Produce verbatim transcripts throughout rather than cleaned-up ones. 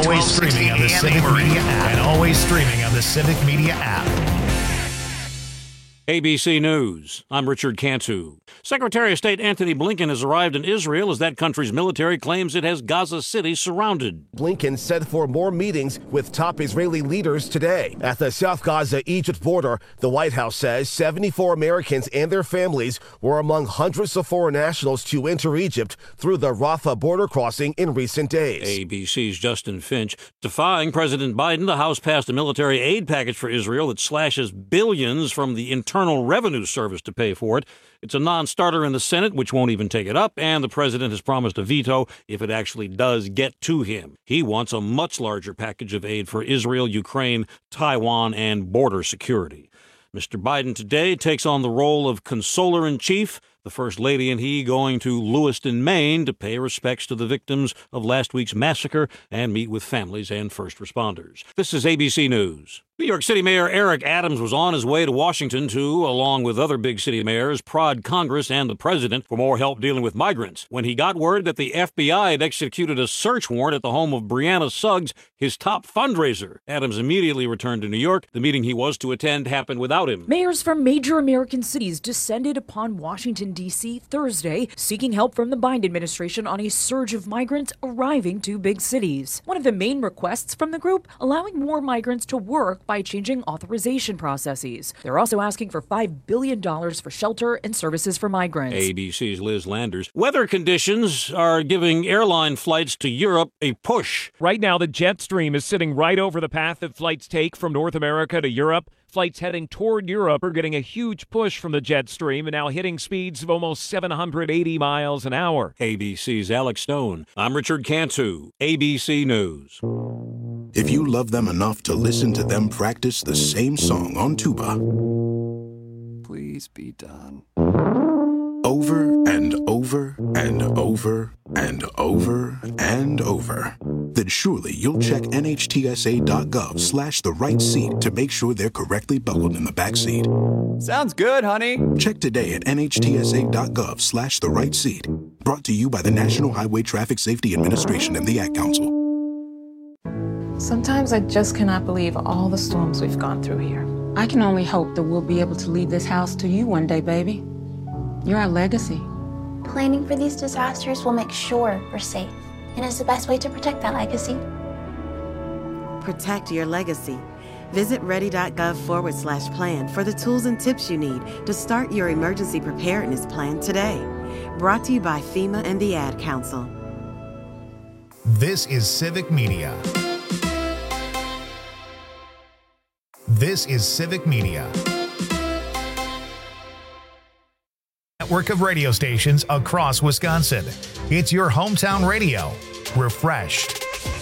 always streaming on the Civic Media app. And always streaming on the Civic Media app. A B C News. I'm Richard Cantu. Secretary of State Antony Blinken has arrived in Israel as that country's military claims it has Gaza City surrounded. Blinken set for more meetings with top Israeli leaders today. At the South Gaza-Egypt border, the White House says seventy-four Americans and their families were among hundreds of foreign nationals to enter Egypt through the Rafah border crossing in recent days. A B C's Justin Finch. Defying President Biden, the House passed a military aid package for Israel that slashes billions from the internal Internal Revenue Service to pay for it. It's a non-starter in the Senate, which won't even take it up, and the president has promised a veto if it actually does get to him. He wants a much larger package of aid for Israel, Ukraine, Taiwan, and border security. Mister Biden today takes on the role of consoler-in-chief, the First Lady and he going to Lewiston, Maine, to pay respects to the victims of last week's massacre and meet with families and first responders. This is A B C News. New York City Mayor Eric Adams was on his way to Washington to, along with other big city mayors, prod Congress and the president for more help dealing with migrants. When he got word that the F B I had executed a search warrant at the home of Brianna Suggs, his top fundraiser, Adams immediately returned to New York. The meeting he was to attend happened without him. Mayors from major American cities descended upon Washington, D C Thursday, seeking help from the Biden administration on a surge of migrants arriving to big cities. One of the main requests from the group, allowing more migrants to work by changing authorization processes. They're also asking for five billion dollars for shelter and services for migrants. A B C's Liz Landers. Weather conditions are giving airline flights to Europe a push. Right now, the jet stream is sitting right over the path that flights take from North America to Europe. Flights heading toward Europe are getting a huge push from the jet stream and now hitting speeds of almost seven hundred eighty miles an hour. A B C's Alex Stone. I'm Richard Cantu. A B C News. If you love them enough to listen to them practice the same song on tuba, please be done. Over and over and over and over and over, then surely you'll check nhtsa.gov slash the right seat to make sure they're correctly buckled in the back seat. Sounds good, honey. Check today at nhtsa.gov slash the right seat. Brought to you by the National Highway Traffic Safety Administration and the Ad Council. Sometimes I just cannot believe all the storms we've gone through here. I can only hope that we'll be able to leave this house to you one day, baby. You're our legacy. Planning for these disasters will make sure we're safe, and is the best way to protect that legacy. Protect your legacy. Visit ready.gov forward slash plan for the tools and tips you need to start your emergency preparedness plan today. Brought to you by FEMA and the Ad Council. This is Civic Media. This is Civic Media. Network of radio stations across Wisconsin. It's your hometown radio. Refreshed.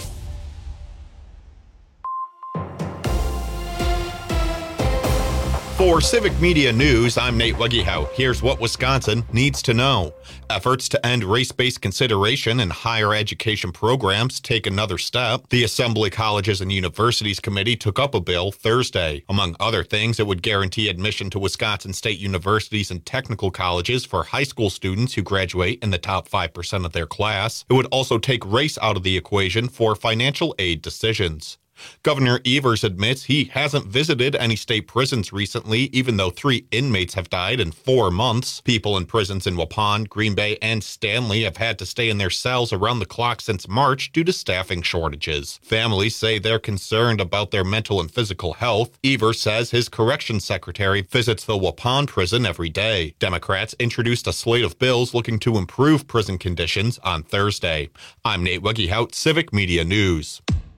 For Civic Media News, I'm Nate Weggehout. Here's what Wisconsin needs to know. Efforts to end race-based consideration in higher education programs take another step. The Assembly Colleges and Universities Committee took up a bill Thursday. Among other things, it would guarantee admission to Wisconsin state universities and technical colleges for high school students who graduate in the top five percent of their class. It would also take race out of the equation for financial aid decisions. Governor Evers admits he hasn't visited any state prisons recently, even though three inmates have died in four months. People in prisons in Waupun, Green Bay, and Stanley have had to stay in their cells around the clock since March due to staffing shortages. Families say they're concerned about their mental and physical health. Evers says his corrections secretary visits the Waupun prison every day. Democrats introduced a slate of bills looking to improve prison conditions on Thursday. I'm Nate Weggehout, Civic Media News.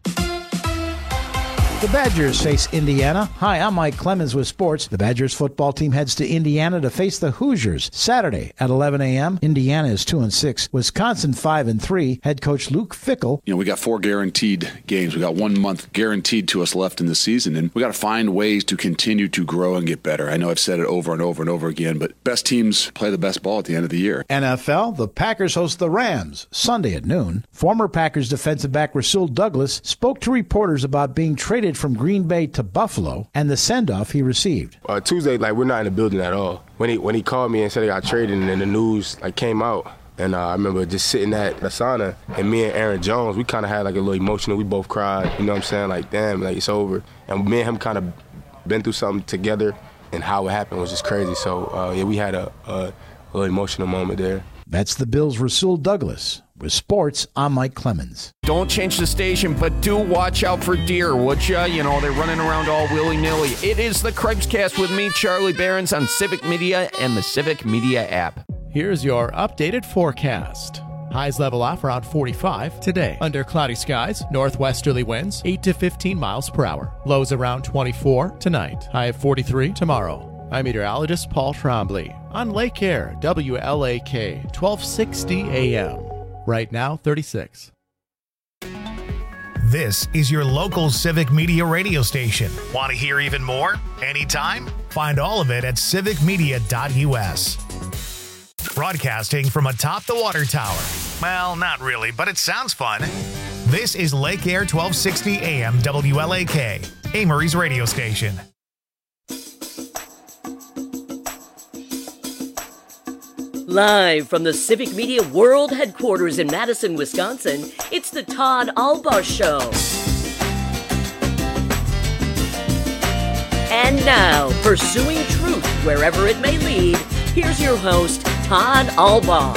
The Badgers face Indiana. Hi, I'm Mike Clemens with sports. The Badgers football team heads to Indiana to face the Hoosiers Saturday at eleven a.m. Indiana is two and six. Wisconsin five and three. Head coach Luke Fickell. You know, we got four guaranteed games. We got one month guaranteed to us left in the season, and we got to find ways to continue to grow and get better. I know I've said it over and over and over again, but best teams play the best ball at the end of the year. N F L, the Packers host the Rams Sunday at noon. Former Packers defensive back Rasul Douglas spoke to reporters about being traded from Green Bay to Buffalo and the send-off he received. Uh, Tuesday, like, we're not in the building at all. When he when he called me and said he got traded and then the news like came out, And uh, I remember just sitting at the sauna, and me and Aaron Jones, we kind of had like a little emotional. We both cried, you know what I'm saying? Like, damn, like it's over. And me and him kind of been through something together, and how it happened was just crazy. So, uh, yeah, we had a, a, a little emotional moment there. That's the Bills' Rasul Douglas. With sports, I'm Mike Clemens. Don't change the station, but do watch out for deer, would ya? You know, they're running around all willy-nilly. It is the Cripescast with me, Charlie Behrens, on Civic Media and the Civic Media app. Here's your updated forecast. Highs level off around forty-five today. Under cloudy skies, northwesterly winds eight to fifteen miles per hour. Lows around twenty-four tonight. High of forty-three tomorrow. I'm meteorologist Paul Trombley on Lake Air, W L A K, twelve sixty A M. Right now, thirty-six. This is your local Civic Media radio station. Want to hear even more? Anytime? Find all of it at civic media dot u s. Broadcasting from atop the water tower. Well, not really, but it sounds fun. This is Lake Air twelve sixty A M W L A K, Amory's radio station. Live from the Civic Media World Headquarters in Madison, Wisconsin, it's the Todd Albaugh Show. And now, pursuing truth wherever it may lead, here's your host, Todd Albaugh.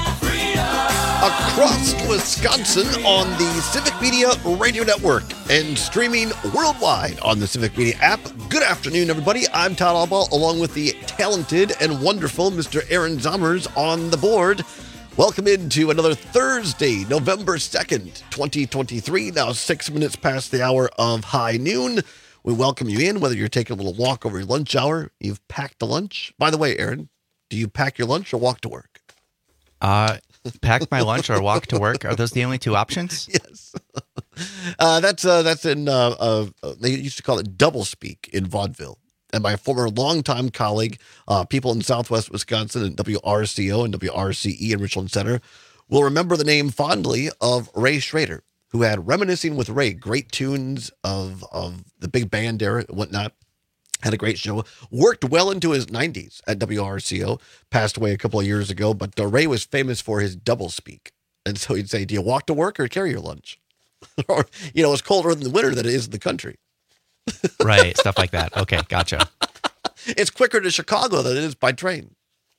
Across Wisconsin on the Civic Media Radio Network and streaming worldwide on the Civic Media app. Good afternoon, everybody. I'm Todd Albaugh, along with the talented and wonderful Mister Aaron Zommers on the board. Welcome into another Thursday, November second, twenty twenty-three. Now six minutes past the hour of high noon. We welcome you in, whether you're taking a little walk over your lunch hour, you've packed a lunch. By the way, Aaron, do you pack your lunch or walk to work? Uh, pack my lunch or walk to work. Are those the only two options? Yes. Uh, that's uh, that's in, uh, uh, they used to call it double speak in vaudeville. And my former longtime colleague, uh, people in Southwest Wisconsin and W R C O and W R C E in Richland Center will remember the name fondly of Ray Schrader, who had Reminiscing with Ray, great tunes of, of the big band era and whatnot. Had a great show, worked well into his nineties at W R C O, passed away a couple of years ago, but uh, Ray was famous for his double speak. And so he'd say, do you walk to work or carry your lunch? Or, you know, it's colder in the winter than it is in the country. Right, stuff like that. Okay, gotcha. It's quicker to Chicago than it is by train.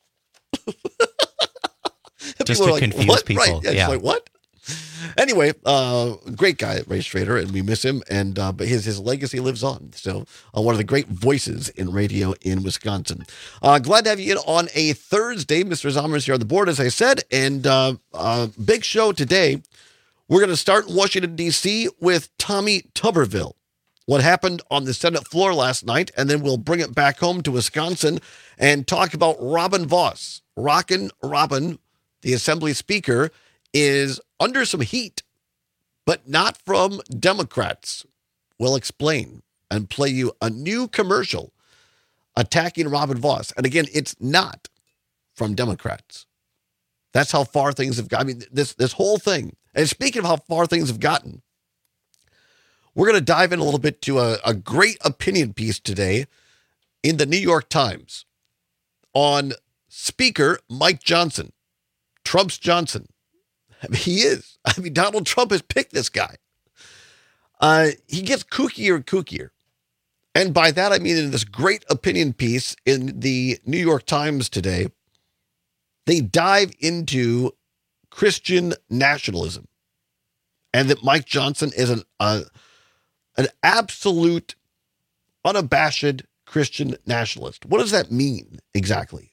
Just to like, confuse what? people. Right. Yeah, yeah. It's like, what? Anyway, uh, great guy, Ray Schrader, and we miss him. And uh, but his his legacy lives on. So uh, one of the great voices in radio in Wisconsin. Uh, glad to have you in on a Thursday. Mister Zommers here on the board, as I said, and uh, uh, big show today. We're going to start in Washington, D C with Tommy Tuberville. What happened on the Senate floor last night, and then we'll bring it back home to Wisconsin and talk about Robin Vos. Rockin' Robin, the Assembly Speaker, is under some heat, but not from Democrats. We'll explain and play you a new commercial attacking Robin Vos. And again, it's not from Democrats. That's how far things have gotten. I mean, this, this whole thing. And speaking of how far things have gotten, we're going to dive in a little bit to a, a great opinion piece today in the New York Times on Speaker Mike Johnson, Trump's Johnson. I mean, he is. I mean, Donald Trump has picked this guy. Uh, he gets kookier and kookier. And by that, I mean in this great opinion piece in the New York Times today, they dive into Christian nationalism and that Mike Johnson is an, uh, an absolute, unabashed Christian nationalist. What does that mean exactly?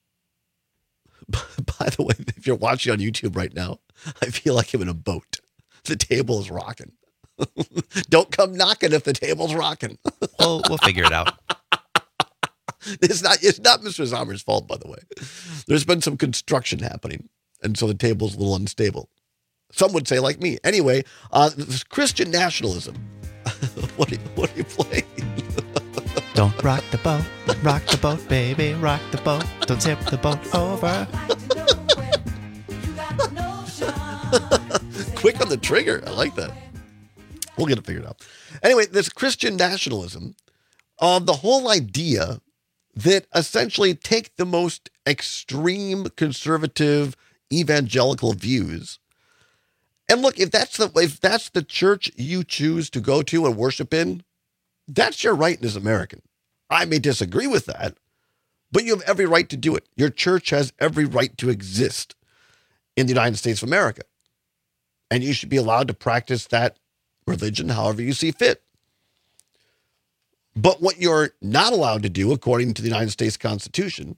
By the way, if you're watching on YouTube right now, I feel like I'm in a boat. The table is rocking. Don't come knocking if the table's rocking. We'll, we'll figure it out. It's not, it's not Mister Zommers' fault, by the way. There's been some construction happening, and so the table's a little unstable. Some would say like me. Anyway, uh, this Christian nationalism. what, are you, what are you playing? Don't rock the boat, rock the boat, baby, rock the boat. Don't tip the boat over. Quick on the trigger. I like that. We'll get it figured out. Anyway, this Christian nationalism, uh, the whole idea that essentially take the most extreme conservative evangelical views. And look, if that's the if that's the church you choose to go to and worship in, that's your right as American. I may disagree with that, but you have every right to do it. Your church has every right to exist in the United States of America. And you should be allowed to practice that religion however you see fit. But what you're not allowed to do, according to the United States Constitution,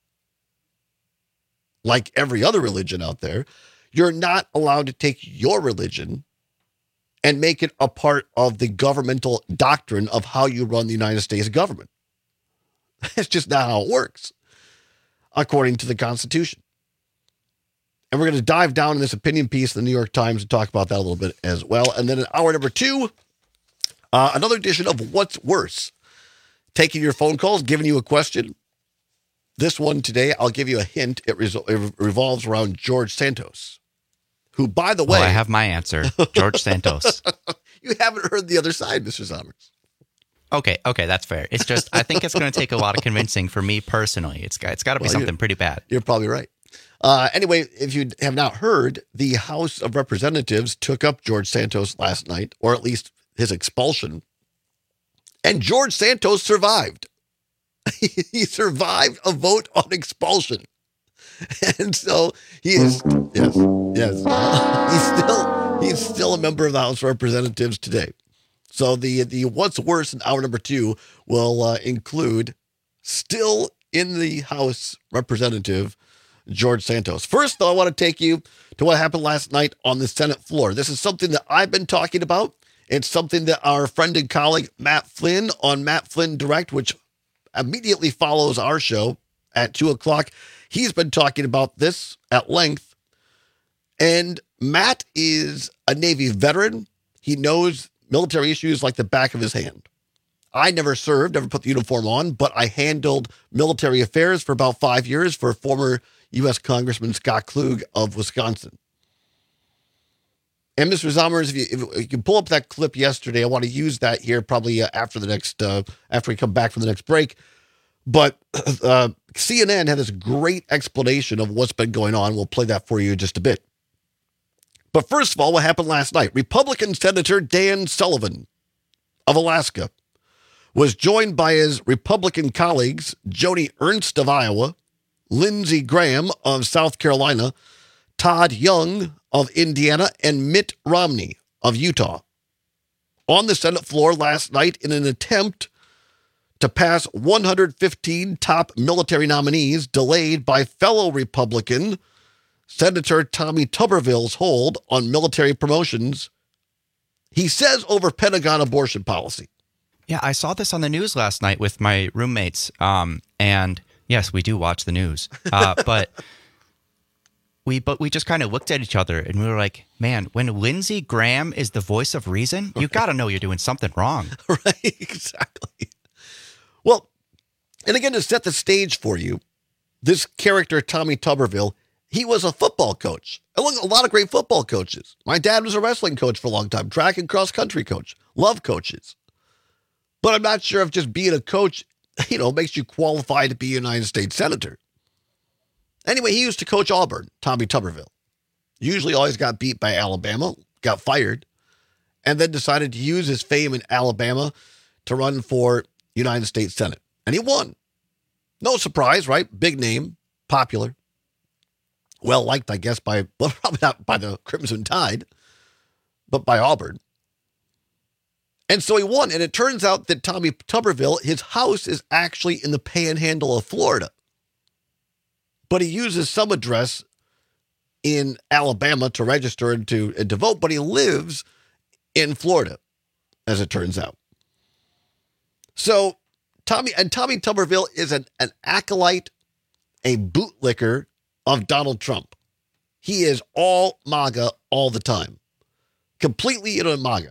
like every other religion out there, you're not allowed to take your religion and make it a part of the governmental doctrine of how you run the United States government. It's just not how it works, according to the Constitution. And we're going to dive down in this opinion piece in the New York Times and talk about that a little bit as well. And then in hour number two, uh, another edition of What's Worse? Taking your phone calls, giving you a question. This one today, I'll give you a hint. It, resol- it revolves around George Santos, who, by the way... Oh, I have my answer. George Santos. You haven't heard the other side, Mister Sommers. Okay, okay, that's fair. It's just, I think it's going to take a lot of convincing for me personally. It's got, it's got to be well, something pretty bad. You're probably right. Uh, anyway, if you have not heard, the House of Representatives took up George Santos last night, or at least his expulsion, and George Santos survived. He survived a vote on expulsion. And so he is, yes, yes, he's still, he's still a member of the House of Representatives today. So the, the What's Worse in hour number two will uh, include still in the House representative, George Santos. First, though, I want to take you to what happened last night on the Senate floor. This is something that I've been talking about. It's something that our friend and colleague, Matt Flynn, on Matt Flynn Direct, which immediately follows our show at two o'clock. He's been talking about this at length. And Matt is a Navy veteran. He knows military issues like the back of his hand. I never served, never put the uniform on, but I handled military affairs for about five years for former U S Congressman Scott Klug of Wisconsin. And Mister Zommers, if you, if you can pull up that clip yesterday, I want to use that here probably uh, after the next, uh, after we come back from the next break. But uh, C N N had this great explanation of what's been going on. We'll play that for you in just a bit. But first of all, what happened last night? Republican Senator Dan Sullivan of Alaska was joined by his Republican colleagues, Joni Ernst of Iowa, Lindsey Graham of South Carolina, Todd Young of Indiana, and Mitt Romney of Utah on the Senate floor last night in an attempt to pass one hundred fifteen top military nominees delayed by fellow Republican Senator Tommy Tuberville's hold on military promotions, he says, over Pentagon abortion policy. Yeah, I saw this on the news last night with my roommates. Um, and yes, we do watch the news. Uh, but we but we just kind of looked at each other and we were like, man, when Lindsey Graham is the voice of reason, you got to know you're doing something wrong. Right, exactly. Well, and again, to set the stage for you, this character, Tommy Tuberville, he was a football coach. I look, a lot of great football coaches. My dad was a wrestling coach for a long time, track and cross country coach. Love coaches. But I'm not sure if just being a coach, you know, makes you qualified to be a United States Senator. Anyway, he used to coach Auburn, Tommy Tuberville. Usually always got beat by Alabama, got fired, and then decided to use his fame in Alabama to run for United States Senate. And he won. No surprise, right? Big name, popular. Well liked, I guess, by, well, probably not by the Crimson Tide, but by Auburn. And so he won. And it turns out that Tommy Tuberville, his house is actually in the panhandle of Florida. But he uses some address in Alabama to register and to, and to vote, but he lives in Florida, as it turns out. So Tommy, and Tommy Tuberville is an, an acolyte, a bootlicker of Donald Trump. He is all MAGA all the time. Completely in a MAGA.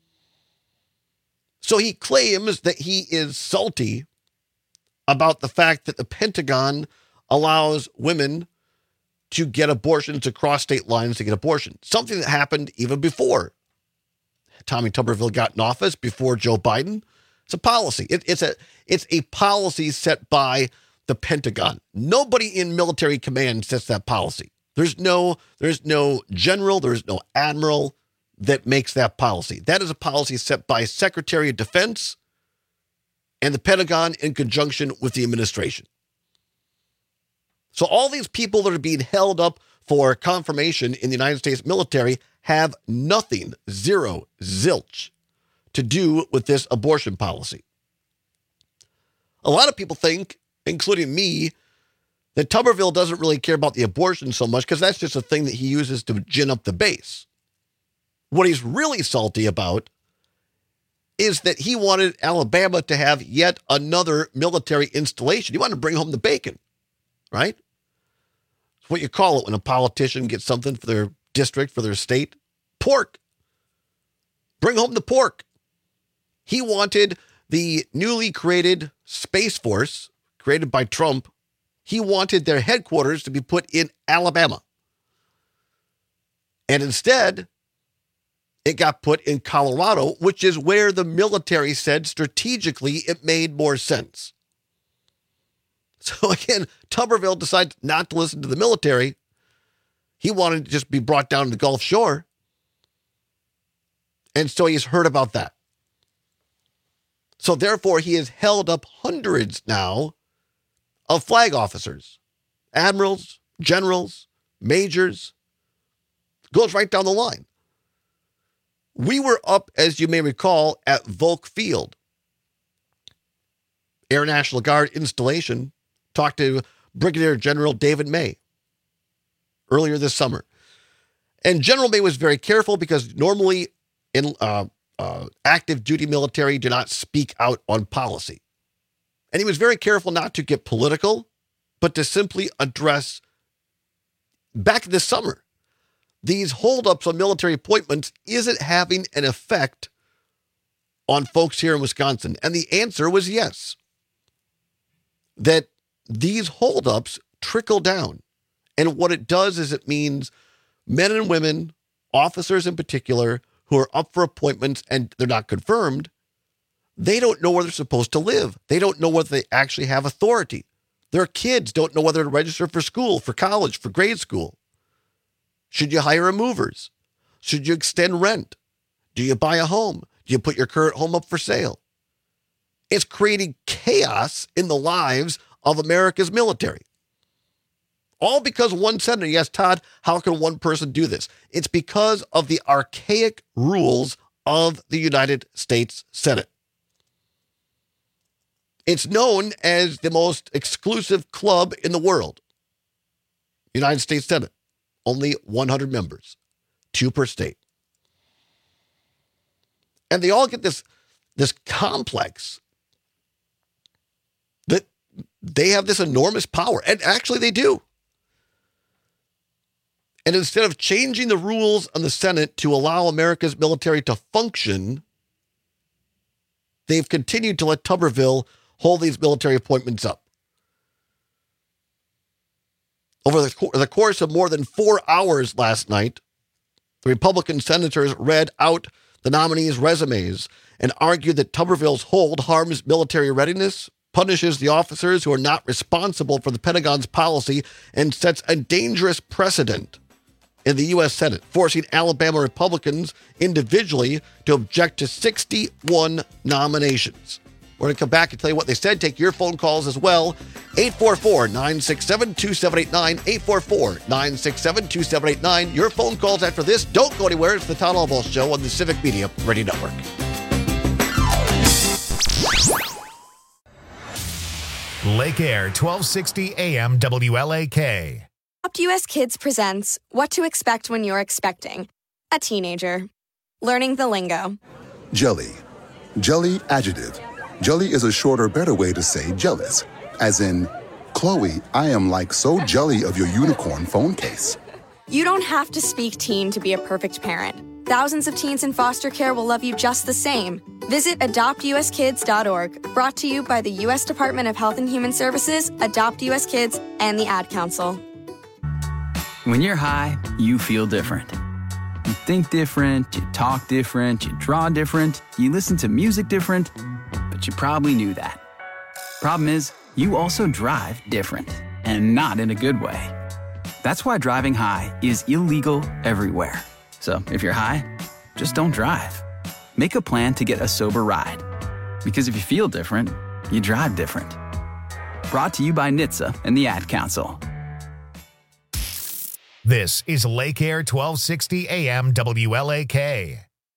So he claims that he is salty about the fact that the Pentagon allows women to get abortions, to cross state lines to get abortion. Something that happened even before Tommy Tuberville got in office, before Joe Biden. It's a policy. It, it's a it's a policy set by the Pentagon. Nobody in military command sets that policy. There's no, there's no general, there's no admiral that makes that policy. That is a policy set by Secretary of Defense and the Pentagon in conjunction with the administration. So all these people that are being held up for confirmation in the United States military have nothing, zero, zilch, to do with this abortion policy. A lot of people think, including me, that Tuberville doesn't really care about the abortion so much because that's just a thing that he uses to gin up the base. What he's really salty about is that he wanted Alabama to have yet another military installation. He wanted to bring home the bacon, right? It's what you call it when a politician gets something for their district, for their state. Pork. Bring home the pork. He wanted the newly created Space Force, created by Trump, he wanted their headquarters to be put in Alabama. And instead, it got put in Colorado, which is where the military said strategically it made more sense. So again, Tuberville decides not to listen to the military. He wanted to just be brought down to the Gulf Shore. And so he's heard about that. So therefore, he has held up hundreds now of flag officers, admirals, generals, majors. Goes right down the line. We were up, as you may recall, at Volk Field, Air National Guard installation. Talked to Brigadier General David May earlier this summer. And General May was very careful because normally in uh, uh, active duty military do not speak out on policy. And he was very careful not to get political, but to simply address, back this summer, these holdups on military appointments isn't having an effect on folks here in Wisconsin. And the answer was yes. That these holdups trickle down. And what it does is it means men and women, officers in particular, who are up for appointments and they're not confirmed, they don't know where they're supposed to live. They don't know whether they actually have authority. Their kids don't know whether to register for school, for college, for grade school. Should you hire a movers? Should you extend rent? Do you buy a home? Do you put your current home up for sale? It's creating chaos in the lives of America's military. All because one senator, yes, Todd, how can one person do this? It's because of the archaic rules of the United States Senate. It's known as the most exclusive club in the world. United States Senate, only one hundred members, two per state. And they all get this, this complex that they have this enormous power. And actually they do. And instead of changing the rules on the Senate to allow America's military to function, they've continued to let Tuberville hold these military appointments up. Over the, co- the course of more than four hours last night, the Republican senators read out the nominees' resumes and argued that Tuberville's hold harms military readiness, punishes the officers who are not responsible for the Pentagon's policy, and sets a dangerous precedent in the U S Senate, forcing Alabama Republicans individually to object to sixty-one nominations. We're going to come back and tell you what they said. Take your phone calls as well. eight four four, nine six seven, two seven eight nine, eight four four, nine six seven, two seven eight nine. Your phone calls after this. Don't go anywhere. It's the Todd Albaugh Show on the Civic Media Radio Network. Lake Air, twelve sixty A M W L A K. Adopt U S Kids presents What to Expect When You're Expecting a Teenager. Learning the lingo. Jelly. Jelly adjective. Jelly is a shorter, better way to say jealous. As in, Chloe, I am like so jelly of your unicorn phone case. You don't have to speak teen to be a perfect parent. Thousands of teens in foster care will love you just the same. Visit adopt u s kids dot org. Brought to you by the U S Department of Health and Human Services, Adopt U S Kids, and the Ad Council. When you're high, you feel different. You think different, you talk different, you draw different, you listen to music different, but you probably knew that. Problem is, you also drive different, and not in a good way. That's why driving high is illegal everywhere. So if you're high, just don't drive. Make a plan to get a sober ride. Because if you feel different, you drive different. Brought to you by N H T S A and the Ad Council. This is Lake Air twelve sixty A M W L A K.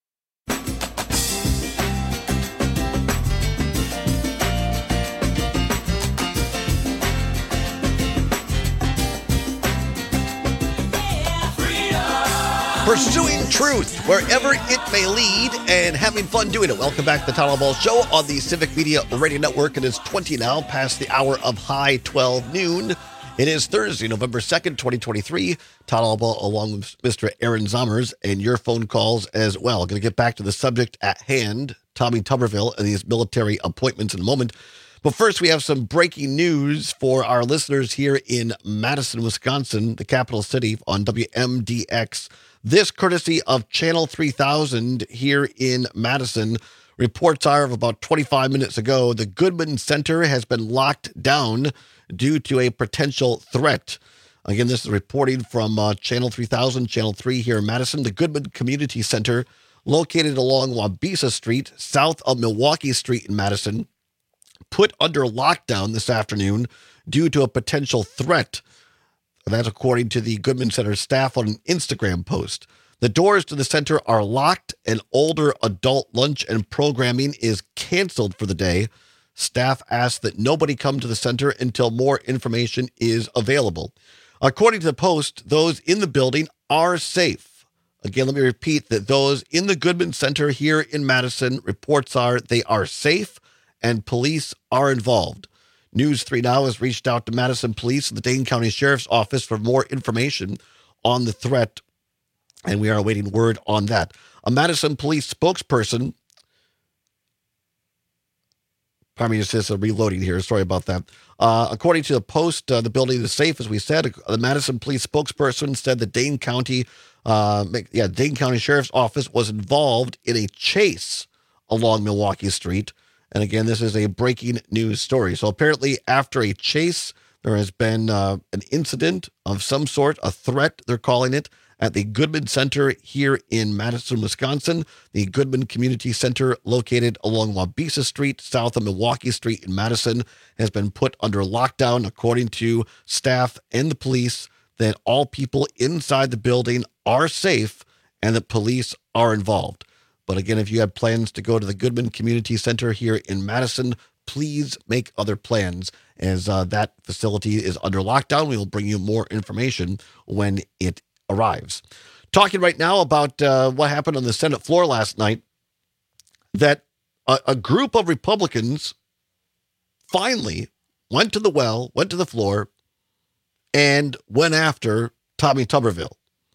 Pursuing truth wherever it may lead and having fun doing it. Welcome back to the Todd All Ball Show on the Civic Media Radio Network. It is twenty now, past the hour of high twelve noon. It is Thursday, November second, twenty twenty-three. Todd All Ball along with Mister Aaron Zommers and your phone calls as well. Going to get back to the subject at hand, Tommy Tuberville and these military appointments in a moment. But first, we have some breaking news for our listeners here in Madison, Wisconsin, the capital city, on W M D X. This courtesy of Channel three thousand here in Madison. Reports are of about twenty-five minutes ago, the Goodman Center has been locked down due to a potential threat. Again, this is reporting from uh, Channel three thousand, Channel three here in Madison. The Goodman Community Center, located along Wabisa Street, south of Milwaukee Street in Madison, put under lockdown this afternoon due to a potential threat. That's according to the Goodman Center staff on an Instagram post. The doors to the center are locked and older adult lunch and programming is canceled for the day. Staff asked that nobody come to the center until more information is available. According to the post, those in the building are safe. Again, let me repeat that those in the Goodman Center here in Madison, reports are they are safe and police are involved. News three Now has reached out to Madison Police and the Dane County Sheriff's Office for more information on the threat, and we are awaiting word on that. A Madison Police spokesperson, pardon me, it's just a reloading here, sorry about that. Uh, according to the post, uh, the building is safe, as we said. The Madison Police spokesperson said the Dane County, uh, yeah, Dane County Sheriff's Office was involved in a chase along Milwaukee Street. And again, this is a breaking news story. So apparently after a chase, there has been uh, an incident of some sort, a threat, they're calling it, at the Goodman Center here in Madison, Wisconsin. The Goodman Community Center, located along Wabisa Street, south of Milwaukee Street in Madison, has been put under lockdown, according to staff and the police, that all people inside the building are safe and that police are involved. But again, if you have plans to go to the Goodman Community Center here in Madison, please make other plans, as uh, that facility is under lockdown. We will bring you more information when it arrives. Talking right now about uh, what happened on the Senate floor last night, that a, a group of Republicans finally went to the well, went to the floor, and went after Tommy Tuberville.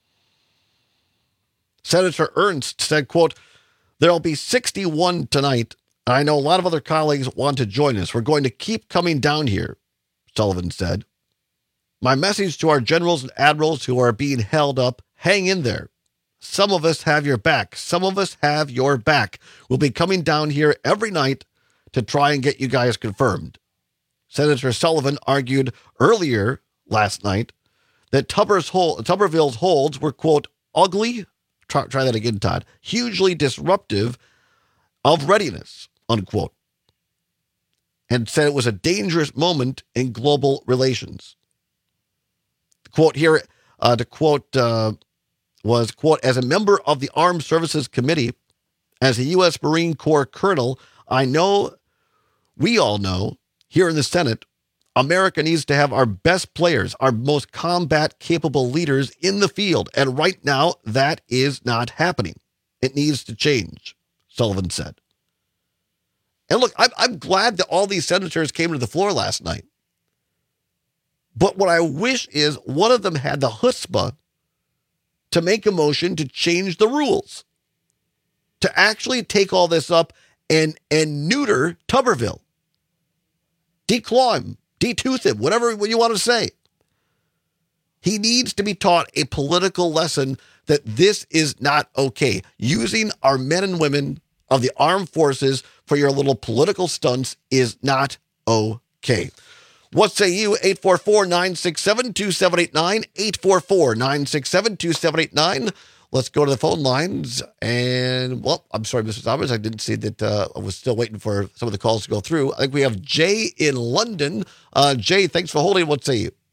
Senator Ernst said, quote, "There'll be sixty-one tonight. I know a lot of other colleagues want to join us. We're going to keep coming down here," Sullivan said. "My message to our generals and admirals who are being held up, hang in there. Some of us have your back. Some of us have your back. We'll be coming down here every night to try and get you guys confirmed." Senator Sullivan argued earlier last night that Tuber's hold, Tuberville's holds were, quote, "ugly," try, try that again, Todd, "hugely disruptive of readiness," unquote, and said it was a dangerous moment in global relations. The quote here, uh, the quote uh, was, quote, "As a member of the Armed Services Committee, as a U S Marine Corps colonel, I know, we all know, here in the Senate, America needs to have our best players, our most combat-capable leaders in the field. And right now, that is not happening. It needs to change," Sullivan said. And look, I'm, I'm glad that all these senators came to the floor last night. But what I wish is one of them had the chutzpah to make a motion to change the rules, to actually take all this up and, and neuter Tuberville, declaw him, detooth him, whatever you want to say. He needs to be taught a political lesson that this is not okay. Using our men and women of the armed forces for your little political stunts is not okay. What say you? eight four four, nine six seven, two seven eight nine, eight four four, nine six seven, two seven eight nine. Let's go to the phone lines. And, well, I'm sorry, Mister Thomas. I didn't see that. Uh, I was still waiting for some of the calls to go through. I think we have Jay in London. Uh, Jay, thanks for holding. What say you?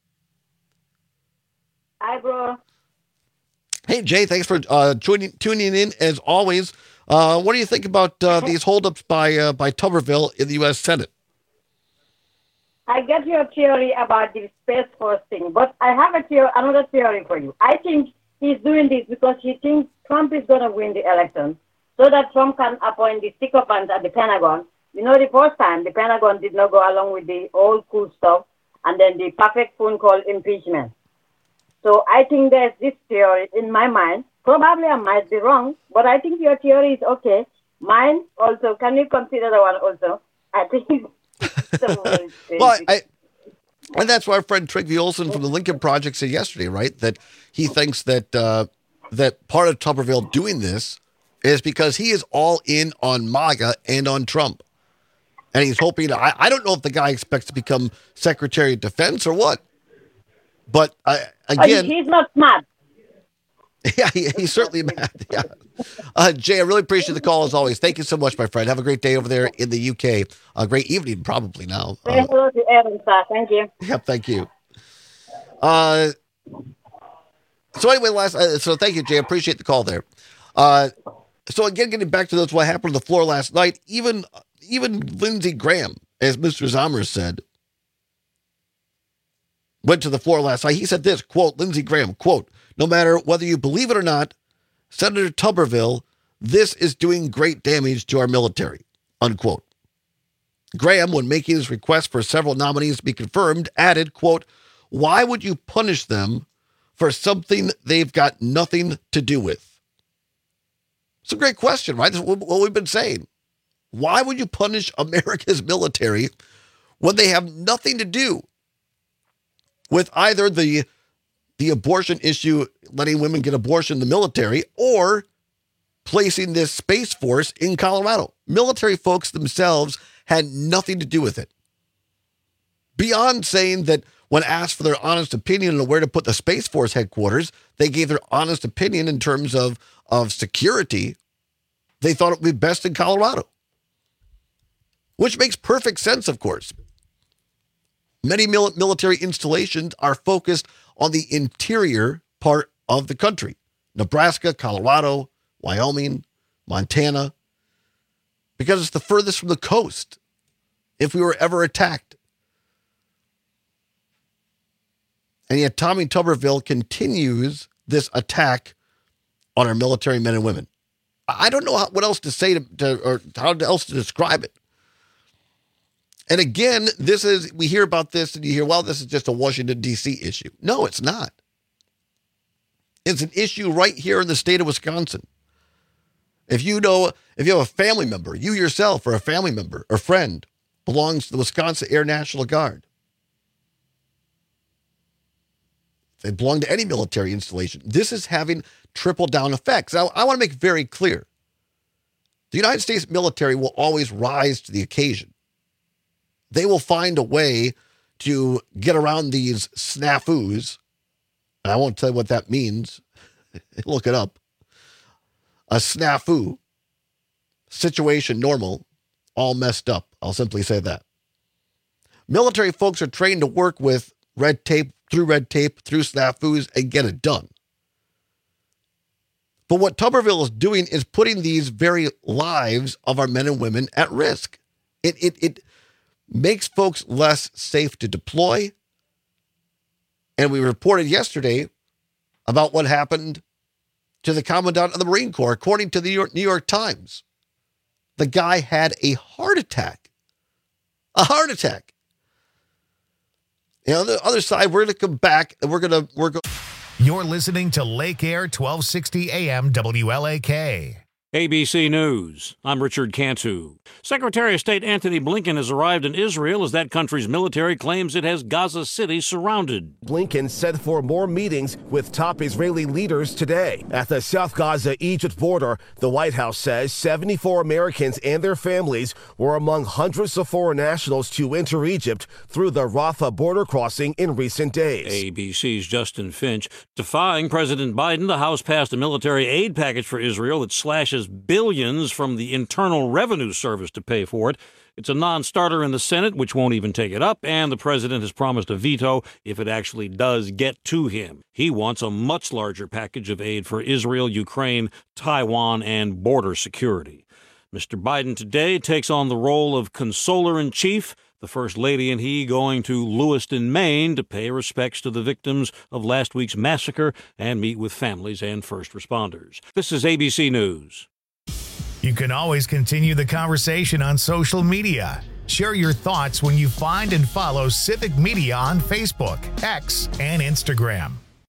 Hi, bro. Hey, Jay, thanks for uh, tuning, tuning in as always. Uh, what do you think about uh, these holdups by uh, by Tuberville in the U S Senate? I get your theory about the Space Force thing, but I have a theory, another theory for you. I think he's doing this because he thinks Trump is going to win the election so that Trump can appoint the sycophants at the Pentagon. You know, the first time, the Pentagon did not go along with the old cool stuff, and then the perfect phone call impeachment. So I think there's this theory in my mind. Probably I might be wrong, but I think your theory is okay. Mine also, can you consider the one also? I think... well, I, and that's why our friend Trygve Olsen from the Lincoln Project said yesterday, right, that he thinks that uh, that part of Tuberville doing this is because he is all in on MAGA and on Trump. And he's hoping, I, I don't know if the guy expects to become Secretary of Defense or what. But uh, again... He's not smart. Yeah, he, he's certainly mad. Yeah. Uh, Jay, I really appreciate the call as always. Thank you so much, my friend. Have a great day over there in the U K. A great evening, probably now. Say Uh, hello to Aaron, sir. Thank you. yeah, thank you. Uh, so anyway, last. Uh, so thank you, Jay. I appreciate the call there. Uh, so again, getting back to this, what happened on the floor last night. Even even Lindsey Graham, as Mister Zomer said, went to the floor last night. He said this, quote, Lindsey Graham, quote, "No matter whether you believe it or not, Senator Tuberville, this is doing great damage to our military," unquote. Graham, when making his request for several nominees to be confirmed, added, quote, "Why would you punish them for something they've got nothing to do with?" It's a great question, right? That's what we've been saying. Why would you punish America's military when they have nothing to do with either the the abortion issue, letting women get abortion in the military, or placing this Space Force in Colorado? Military folks themselves had nothing to do with it. Beyond saying that when asked for their honest opinion on where to put the Space Force headquarters, they gave their honest opinion in terms of, of security. They thought it would be best in Colorado, which makes perfect sense, of course. Many mil- military installations are focused on the interior part of the country. Nebraska, Colorado, Wyoming, Montana, because it's the furthest from the coast if we were ever attacked. And yet Tommy Tuberville continues this attack on our military men and women. I don't know how, what else to say to, to or how else to describe it. And again, this is, we hear about this and you hear, well, this is just a Washington, D C issue. No, it's not. It's an issue right here in the state of Wisconsin. If you know, if you have a family member, you yourself or a family member or friend belongs to the Wisconsin Air National Guard, they belong to any military installation, this is having trickle down effects. Now, I want to make very clear, the United States military will always rise to the occasion. They will find a way to get around these snafus. And I won't tell you what that means. Look it up. A snafu, situation normal, all messed up. I'll simply say that. Military folks are trained to work with red tape, through red tape, through snafus, and get it done. But what Tuberville is doing is putting these very lives of our men and women at risk. It, it, it makes folks less safe to deploy. And we reported yesterday about what happened to the Commandant of the Marine Corps. According to the New York, New York Times, the guy had a heart attack. A heart attack. You know, on the other side, we're going to come back and we're going to, we're going You're listening to Lake Air twelve sixty A M W L A K. A B C News. I'm Richard Cantu. Secretary of State Antony Blinken has arrived in Israel as that country's military claims it has Gaza City surrounded. Blinken set for more meetings with top Israeli leaders today. At the South Gaza-Egypt border, the White House says seventy-four Americans and their families were among hundreds of foreign nationals to enter Egypt through the Rafah border crossing in recent days. A B C's Justin Finch. Defying President Biden, the House passed a military aid package for Israel that slashes billions from the Internal Revenue Service to pay for it. It's a non-starter in the Senate, which won't even take it up, and the president has promised a veto if it actually does get to him. He wants a much larger package of aid for Israel, Ukraine, Taiwan, and border security. Mister Biden today takes on the role of consoler-in-chief, the First Lady and he going to Lewiston, Maine, to pay respects to the victims of last week's massacre and meet with families and first responders. This is A B C News. You can always continue the conversation on social media. Share your thoughts when you find and follow Civic Media on Facebook, X, and Instagram.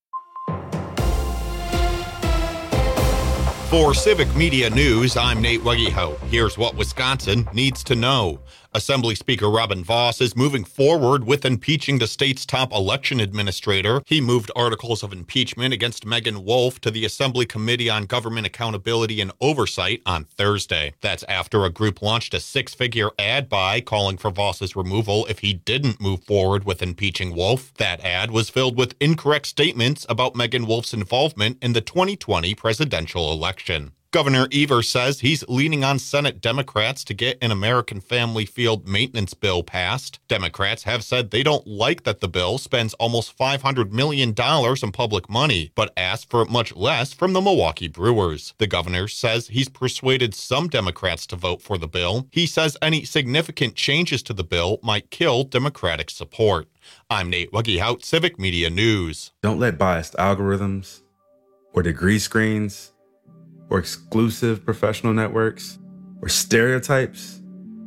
For Civic Media News, I'm Nate Weggehout. Here's what Wisconsin needs to know. Assembly Speaker Robin Vos is moving forward with impeaching the state's top election administrator. He moved articles of impeachment against Megan Wolfe to the Assembly Committee on Government Accountability and Oversight on Thursday. That's after a group launched a six-figure ad buy calling for Vos's removal if he didn't move forward with impeaching Wolfe. That ad was filled with incorrect statements about Megan Wolfe's involvement in the twenty twenty presidential election. Governor Evers says he's leaning on Senate Democrats to get an American Family Field maintenance bill passed. Democrats have said they don't like that the bill spends almost five hundred million dollars in public money, but asked for much less from the Milwaukee Brewers. The governor says he's persuaded some Democrats to vote for the bill. He says any significant changes to the bill might kill Democratic support. I'm Nate Weggehout, Civic Media News. Don't let biased algorithms or degree screens or exclusive professional networks, or stereotypes.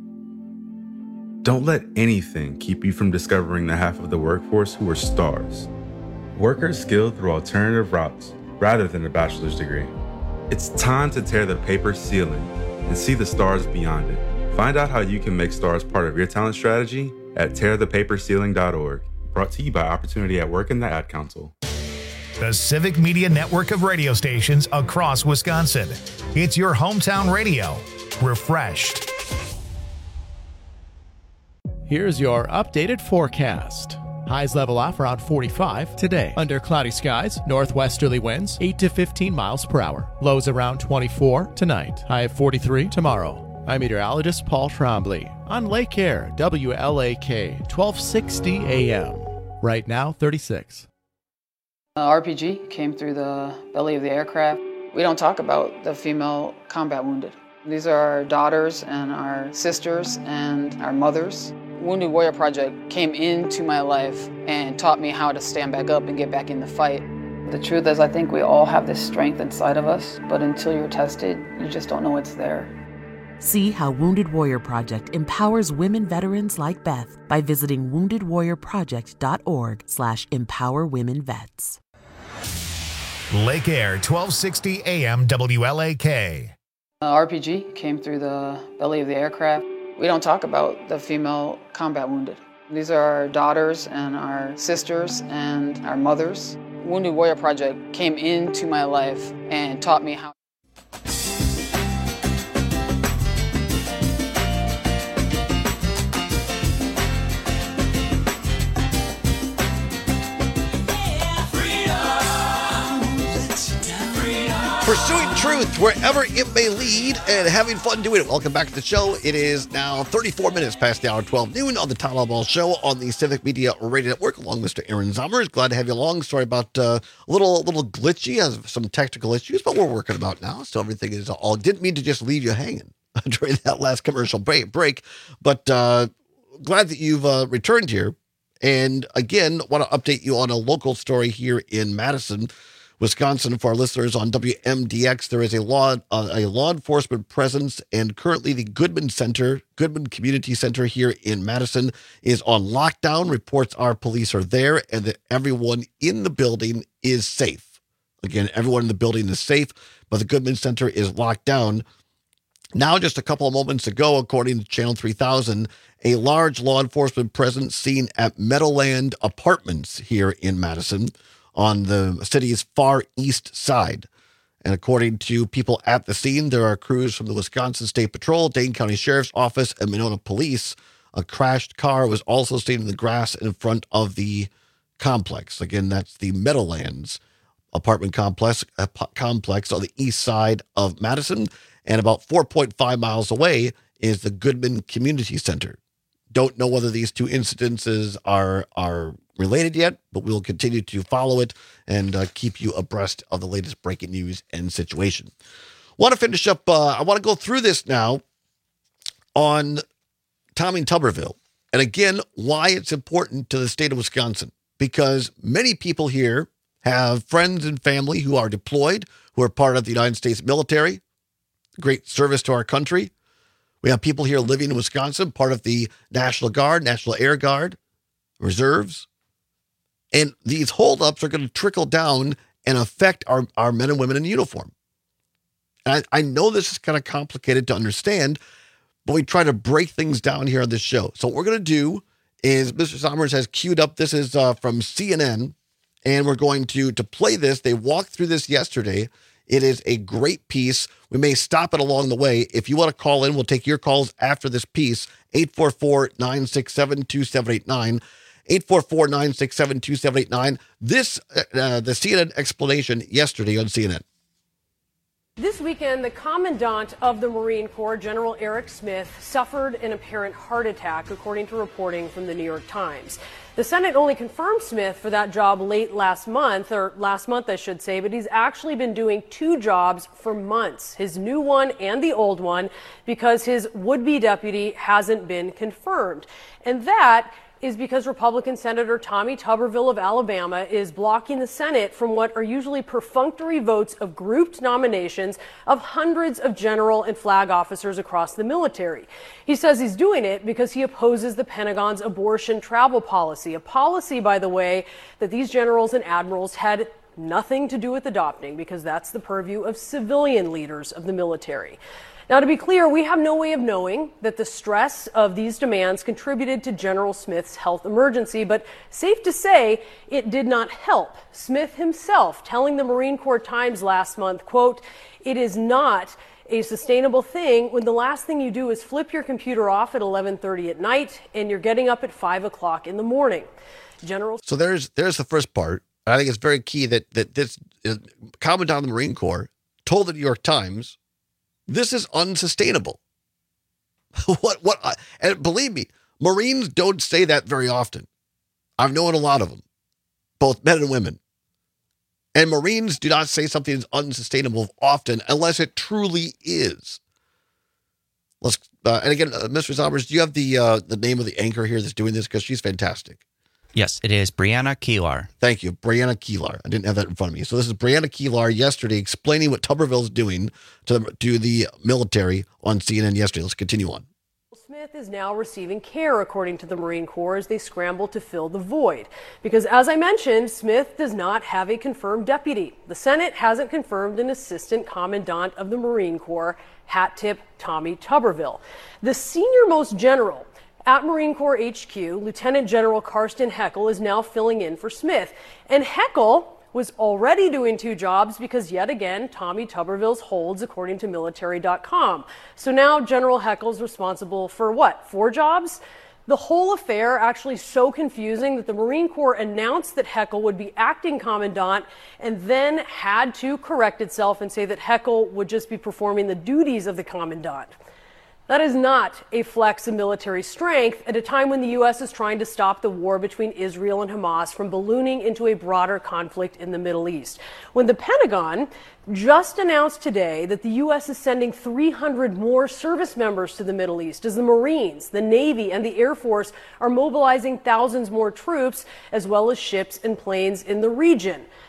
Don't let anything keep you from discovering the half of the workforce who are stars. Workers skilled through alternative routes rather than a bachelor's degree. It's time to tear the paper ceiling and see the stars beyond it. Find out how you can make stars part of your talent strategy at tear the paper ceiling dot org. Brought to you by Opportunity at Work and the Ad Council. The Civic Media network of radio stations across Wisconsin. It's your hometown radio. Refreshed. Here's your updated forecast. Highs level off around forty-five today. Under cloudy skies, northwesterly winds eight to fifteen miles per hour. Lows around twenty-four tonight. High of forty-three tomorrow. I'm meteorologist Paul Trombley on Lake Air, W L A K, twelve sixty A M. Right now, thirty-six. Uh, R P G came through the belly of the aircraft. We don't talk about the female combat wounded. These are our daughters and our sisters and our mothers. Wounded Warrior Project came into my life and taught me how to stand back up and get back in the fight. The truth is, I think we all have this strength inside of us, but until you're tested, you just don't know it's there. See how Wounded Warrior Project empowers women veterans like Beth by visiting wounded warrior project dot org slash empower women vets. Lake Air, twelve sixty A M W L A K. Uh, R P G came through the belly of the aircraft. We don't talk about the female combat wounded. These are our daughters and our sisters and our mothers. Wounded Warrior Project came into my life and taught me how. Pursuing truth wherever it may lead and having fun doing it. Welcome back to the show. It is now thirty-four minutes past the hour, twelve noon on the Todd Albaugh Show on the Civic Media Radio Network along Mister Aaron Zommers. Glad to have you along. Sorry about uh, a little little glitchy, has some technical issues, but we're working about now. So everything is all. Didn't mean to just leave you hanging during that last commercial break, break but uh, glad that you've uh, returned here. And again, want to update you on a local story here in Madison, Wisconsin. For our listeners on W M D X, there is a law uh, a law enforcement presence, and currently the Goodman Center, Goodman Community Center here in Madison is on lockdown. Reports are police are there and that everyone in the building is safe. Again, everyone in the building is safe, but the Goodman Center is locked down. Now, just a couple of moments ago, according to Channel three thousand, a large law enforcement presence seen at Meadowland Apartments here in Madison on the city's far east side. And according to people at the scene, there are crews from the Wisconsin State Patrol, Dane County Sheriff's Office, and Monona Police. A crashed car was also seen in the grass in front of the complex. Again, that's the Meadowlands apartment complex, uh, complex on the east side of Madison. And about four point five miles away is the Goodman Community Center. Don't know whether these two incidences are are related yet, but we'll continue to follow it and uh, keep you abreast of the latest breaking news and situation. Want to finish up, uh, I want to go through this now on Tommy Tuberville. And again, why it's important to the state of Wisconsin, because many people here have friends and family who are deployed, who are part of the United States military, great service to our country. We have people here living in Wisconsin, part of the National Guard, National Air Guard, reserves. And these holdups are going to trickle down and affect our, our men and women in uniform. And I, I know this is kind of complicated to understand, but we try to break things down here on this show. So what we're going to do is Mister Sommers has queued up. This is uh, from C N N, and we're going to, to play this. They walked through this yesterday. It is a great piece. We may stop it along the way. If you want to call in, we'll take your calls after this piece. eight four four, nine six seven, two seven eight nine. eight four four, nine six seven, two seven eight nine. This, uh, the C N N explanation yesterday on C N N. This weekend, the Commandant of the Marine Corps, General Eric Smith, suffered an apparent heart attack, according to reporting from the New York Times. The Senate only confirmed Smith for that job late last month, or last month, I should say, but he's actually been doing two jobs for months, his new one and the old one, because his would-be deputy hasn't been confirmed. And that is because Republican Senator Tommy Tuberville of Alabama is blocking the Senate from what are usually perfunctory votes of grouped nominations of hundreds of general and flag officers across the military. He says he's doing it because he opposes the Pentagon's abortion travel policy, a policy, by the way, that these generals and admirals had nothing to do with adopting, because that's the purview of civilian leaders of the military. Now, to be clear, we have no way of knowing that the stress of these demands contributed to General Smith's health emergency, but safe to say it did not help. Smith himself telling the Marine Corps Times last month, quote, "It is not a sustainable thing when the last thing you do is flip your computer off at eleven thirty at night and you're getting up at five o'clock in the morning." General. So there's there's the first part. I think it's very key that, that this uh, Commandant of the Marine Corps told the New York Times, this is unsustainable. what, what, I, and believe me, Marines don't say that very often. I've known a lot of them, both men and women. And Marines do not say something is unsustainable often unless it truly is. Let's, uh, and again, uh, Mister Sommers, do you have the, uh, the name of the anchor here that's doing this? Because she's fantastic. Yes, it is Brianna Keelar. Thank you, Brianna Keelar. I didn't have that in front of me. So this is Brianna Keelar yesterday explaining what Tuberville's doing to the, to the military on C N N yesterday. Let's continue on. Smith is now receiving care, according to the Marine Corps, as they scramble to fill the void. Because, as I mentioned, Smith does not have a confirmed deputy. The Senate hasn't confirmed an assistant commandant of the Marine Corps, hat tip Tommy Tuberville. The senior-most general at Marine Corps H Q, Lieutenant General Karsten Heckel, is now filling in for Smith. And Heckel was already doing two jobs because, yet again, Tommy Tuberville's holds, according to military dot com. So now General Heckel's responsible for what, four jobs? The whole affair actually so confusing that the Marine Corps announced that Heckel would be acting commandant and then had to correct itself and say that Heckel would just be performing the duties of the commandant. That is not a flex in military strength at a time when the U S is trying to stop the war between Israel and Hamas from ballooning into a broader conflict in the Middle East. When the Pentagon just announced today that the U S is sending three hundred more service members to the Middle East as the Marines, the Navy, and the Air Force are mobilizing thousands more troops as well as ships and planes in the region.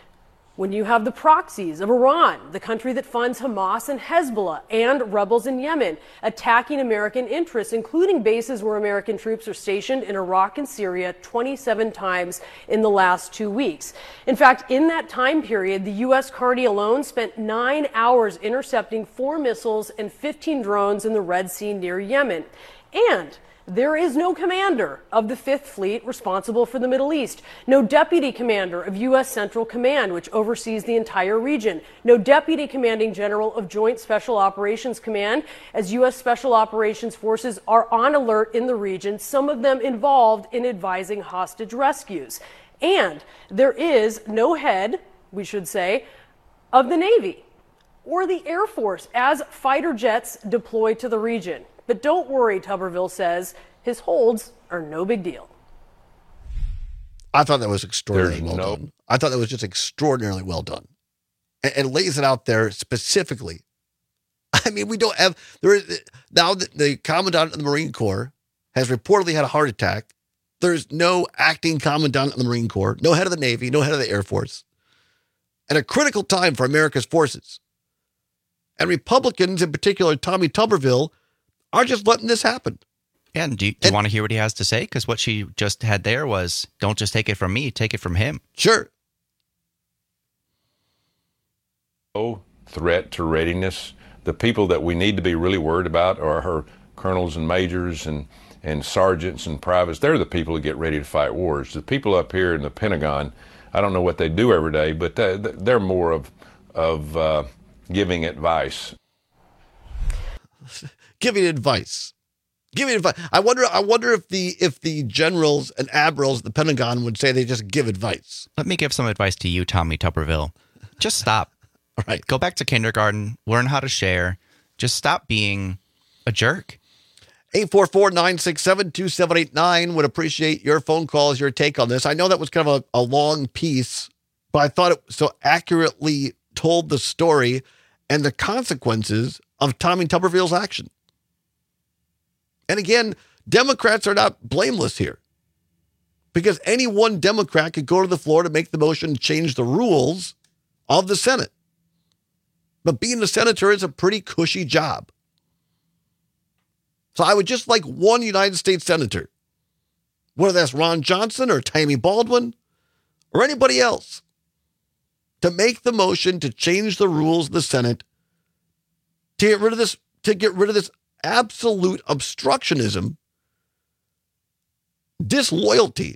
when you have the proxies of Iran, the country that funds Hamas and Hezbollah, and rebels in Yemen attacking American interests, including bases where American troops are stationed in Iraq and Syria twenty-seven times in the last two weeks. In fact, in that time period, the U S Carney alone spent nine hours intercepting four missiles and fifteen drones in the Red Sea near Yemen. And there is no commander of the Fifth Fleet responsible for the Middle East. No deputy commander of U S Central Command, which oversees the entire region. No deputy commanding general of Joint Special Operations Command, as U S Special Operations forces are on alert in the region, some of them involved in advising hostage rescues. And there is no head, we should say, of the Navy or the Air Force as fighter jets deploy to the region. But don't worry, Tuberville says, his holds are no big deal. I thought that was extraordinarily There's well no- done. I thought that was just extraordinarily well done. And, and lays it out there specifically. I mean, we don't have, there is, now that the Commandant of the Marine Corps has reportedly had a heart attack, there's no acting Commandant of the Marine Corps, no head of the Navy, no head of the Air Force. At a critical time for America's forces. And Republicans, in particular Tommy Tuberville, are just letting this happen. Yeah, and do you, do you want to hear what he has to say? Because what she just had there was, don't just take it from me, take it from him. Sure. No threat to readiness. The people that we need to be really worried about are her colonels and majors and, and sergeants and privates. They're the people who get ready to fight wars. The people up here in the Pentagon, I don't know what they do every day, but they're more of, of uh, giving advice. Giving advice. Giving advice. I wonder I wonder if the if the generals and admirals at the Pentagon would say they just give advice. Let me give some advice to you, Tommy Tuberville. Just stop. All right. Go back to kindergarten, learn how to share. Just stop being a jerk. eight four four, nine six seven, two seven eight nine. Would appreciate your phone calls, your take on this. I know that was kind of a, a long piece, but I thought it so accurately told the story and the consequences of Tommy Tuberville's action. And again, Democrats are not blameless here because any one Democrat could go to the floor to make the motion to change the rules of the Senate. But being a senator is a pretty cushy job. So I would just like one United States senator, whether that's Ron Johnson or Tammy Baldwin or anybody else, to make the motion to change the rules of the Senate to get rid of this, to get rid of this absolute obstructionism, disloyalty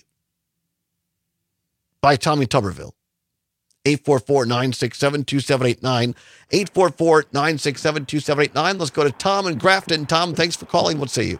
by Tommy Tuberville. eight four four, nine six seven, two seven eight nine. eight four four, nine six seven, two seven eight nine. Let's go to Tom in Grafton. Tom, thanks for calling. What say you?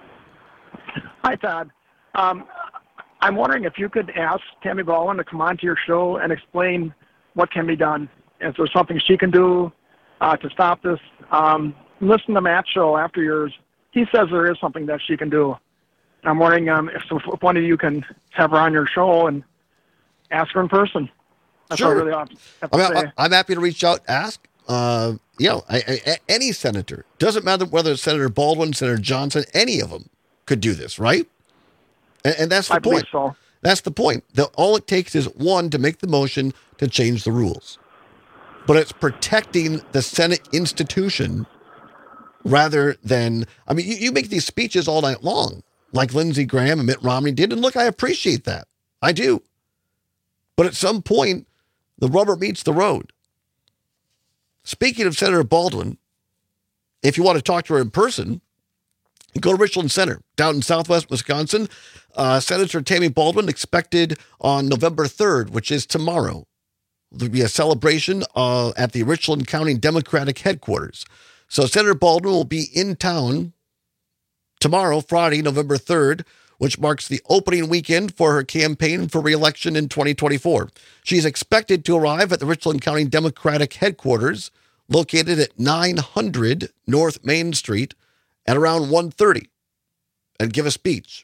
Hi, Todd. Um, I'm wondering if you could ask Tammy Baldwin to come onto your show and explain what can be done. Is there something she can do uh, to stop this? Um, listen to Matt's show after yours. He says there is something that she can do. I'm wondering um, if, if one of you can have her on your show and ask her in person. That's Sure. all I really have to I'm, say. I'm happy to reach out, ask. Uh, you know, I, I, any senator, doesn't matter whether it's Senator Baldwin, Senator Johnson, any of them could do this, right? And, and that's the I believe point. so. That's the point. The, all it takes is one to make the motion to change the rules. But it's protecting the Senate institution rather than, I mean, you, you make these speeches all night long, like Lindsey Graham and Mitt Romney did. And look, I appreciate that. I do. But at some point, the rubber meets the road. Speaking of Senator Baldwin, if you want to talk to her in person, go to Richland Center down in southwest Wisconsin. Uh, Senator Tammy Baldwin expected on November third, which is tomorrow. There'll be a celebration uh, at the Richland County Democratic headquarters. So Senator Baldwin will be in town tomorrow, Friday, November third, which marks the opening weekend for her campaign for re-election in twenty twenty-four. She's expected to arrive at the Richland County Democratic headquarters, located at nine hundred North Main Street, at around one thirty, and give a speech.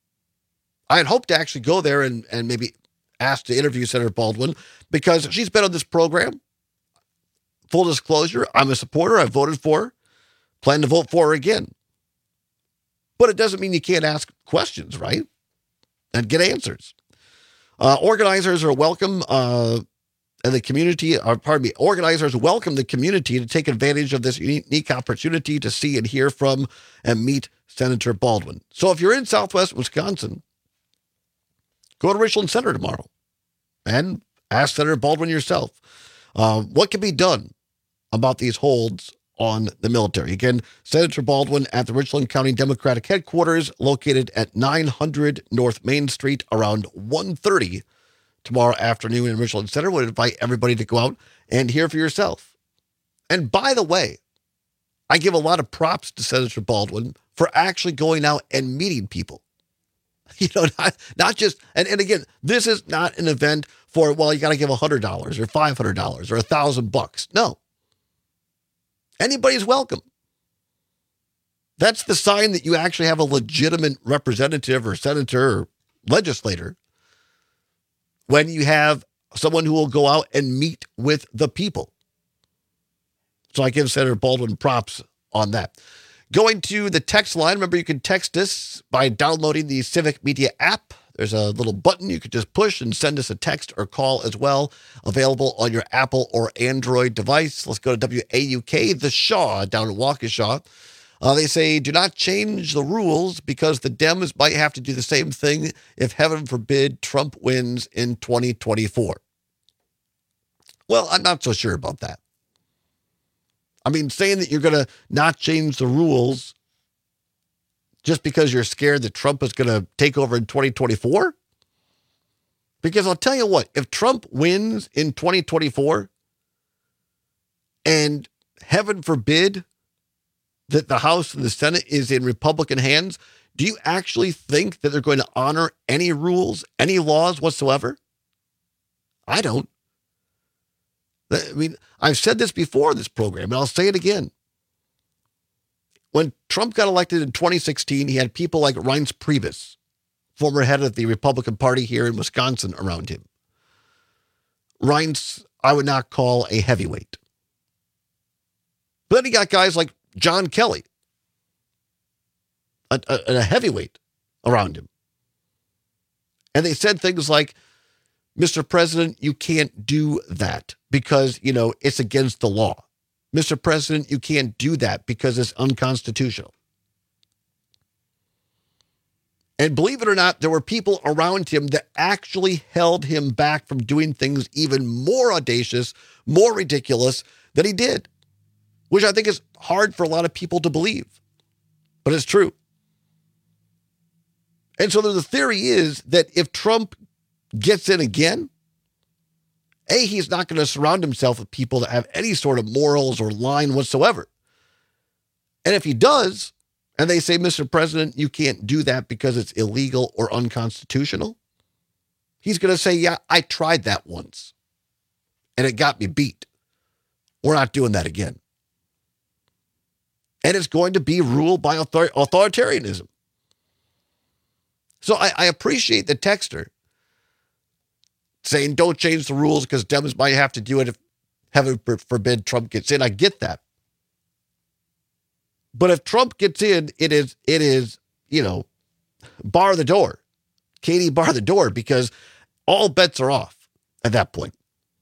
I had hoped to actually go there and, and maybe ask to interview Senator Baldwin because she's been on this program. Full disclosure, I'm a supporter. I voted for her. Plan to vote for her again. But it doesn't mean you can't ask questions, right? And get answers. Uh, organizers are welcome uh, And the community, or pardon me, organizers welcome the community to take advantage of this unique opportunity to see and hear from and meet Senator Baldwin. So if you're in Southwest Wisconsin, go to Richland Center tomorrow and ask Senator Baldwin yourself, uh, what can be done about these holds on the military? Again, Senator Baldwin at the Richland County Democratic headquarters located at nine hundred North Main Street around one thirty tomorrow afternoon in Richland Center. Would invite everybody to go out and hear for yourself. And by the way, I give a lot of props to Senator Baldwin for actually going out and meeting people. You know, not, not just, and, and again, this is not an event for, well, you got to give one hundred dollars or five hundred dollars or one thousand bucks. No. Anybody's welcome. That's the sign that you actually have a legitimate representative or senator or legislator when you have someone who will go out and meet with the people. So I give Senator Baldwin props on that. Going to the text line, remember you can text us by downloading the Civic Media app. There's a little button you could just push and send us a text or call as well, available on your Apple or Android device. Let's go to W A U K, The Shaw, down in Waukesha. Uh, they say, do not change the rules because the Dems might have to do the same thing if, heaven forbid, Trump wins in twenty twenty-four. Well, I'm not so sure about that. I mean, saying that you're going to not change the rules just because you're scared that Trump is going to take over in twenty twenty-four? Because I'll tell you what, if Trump wins in twenty twenty-four and heaven forbid that the House and the Senate is in Republican hands, do you actually think that they're going to honor any rules, any laws whatsoever? I don't. I mean, I've said this before in this program, and I'll say it again. When Trump got elected in twenty sixteen, he had people like Reince Priebus, former head of the Republican Party here in Wisconsin, around him. Reince, I would not call a heavyweight. But then he got guys like John Kelly, a, a, a heavyweight, around him. And they said things like, Mister President, you can't do that because, you know, it's against the law. Mister President, you can't do that because it's unconstitutional. And believe it or not, there were people around him that actually held him back from doing things even more audacious, more ridiculous than he did, which I think is hard for a lot of people to believe, but it's true. And so the theory is that if Trump gets in again, A, he's not going to surround himself with people that have any sort of morals or line whatsoever. And if he does, and they say, Mister President, you can't do that because it's illegal or unconstitutional, he's going to say, yeah, I tried that once, and it got me beat. We're not doing that again. And it's going to be ruled by author- authoritarianism. So I, I appreciate the texter saying don't change the rules because Dems might have to do it if, heaven forbid, Trump gets in. I get that. But if Trump gets in, it is, it is, you know, bar the door. Katie, bar the door, because all bets are off at that point.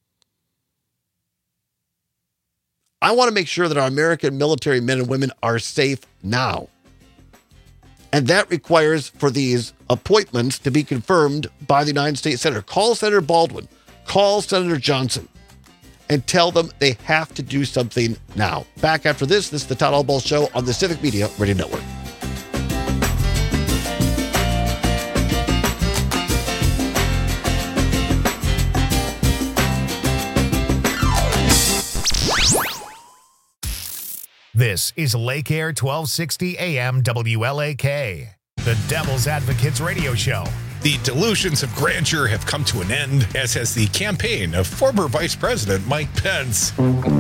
I want to make sure that our American military men and women are safe now. And that requires for these appointments to be confirmed by the United States Senator. Call Senator Baldwin, call Senator Johnson, and tell them they have to do something now. Back after this, this is the Todd Albaugh Show on the Civic Media Radio Network. This is Lake Air twelve sixty A M W L A K, the Devil's Advocates Radio Show. The delusions of grandeur have come to an end, as has the campaign of former Vice President Mike Pence.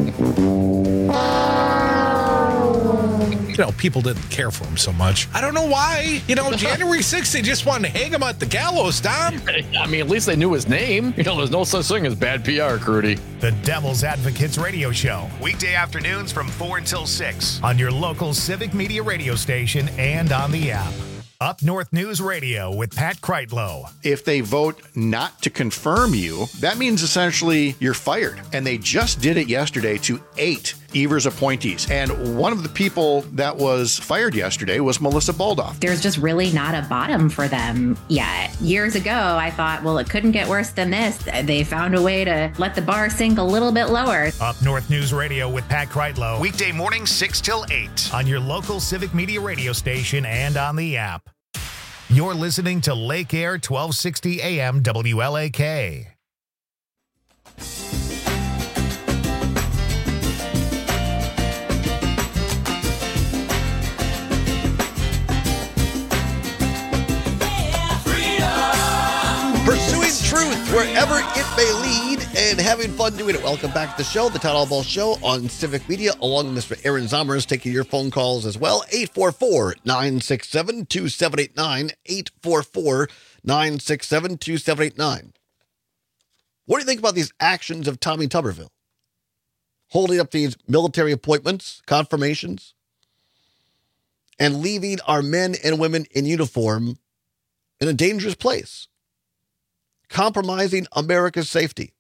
You know, people didn't care for him so much. I don't know why. You know, January sixth, they just wanted to hang him at the gallows, Tom. I mean, at least they knew his name. You know, there's no such thing as bad P R, Crudy. The Devil's Advocates Radio Show, weekday afternoons from four until six on your local Civic Media radio station and on the app. Up North News Radio with Pat Kreitlow. If they vote not to confirm you, that means essentially you're fired. And they just did it yesterday to eight Evers appointees. And one of the people that was fired yesterday was Melissa Baldoff. There's just really not a bottom for them yet. Years ago, I thought, well, it couldn't get worse than this. They found a way to let the bar sink a little bit lower. Up North News Radio with Pat Kreitlow. Weekday mornings six till eight on your local Civic Media radio station and on the app. You're listening to Lake Air twelve sixty A M W L A K. Pursuing truth wherever it may lead and having fun doing it. Welcome back to the show, the Town Hall Ball Show on Civic Media, along with Mister Aaron Zomers, taking your phone calls as well. eight four four, nine six seven, two seven eight nine, eight four four, nine six seven, two seven eight nine. What do you think about these actions of Tommy Tuberville? Holding up these military appointments, confirmations, and leaving our men and women in uniform in a dangerous place. Compromising America's safety.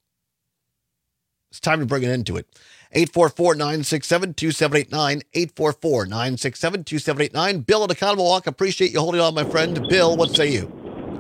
It's time to bring an end to it. eight four four, nine six seven, two seven eight nine, eight four four, nine six seven, two seven eight nine. Bill in Economowalk, appreciate you holding on, my friend. Bill, what say you?